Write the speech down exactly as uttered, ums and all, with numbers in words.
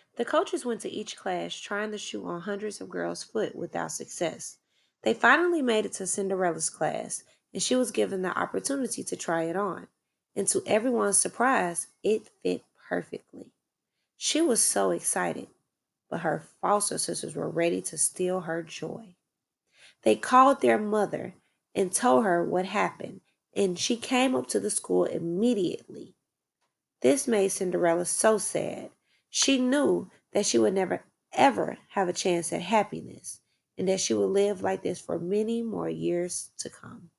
The coaches went to each class trying the shoe on hundreds of girls' foot without success. They finally made it to Cinderella's class, and she was given the opportunity to try it on. And to everyone's surprise, it fit perfectly. She was so excited, but her foster sisters were ready to steal her joy. They called their mother and told her what happened, and she came up to the school immediately. This made Cinderella so sad. She knew that she would never ever have a chance at happiness and that she would live like this for many more years to come.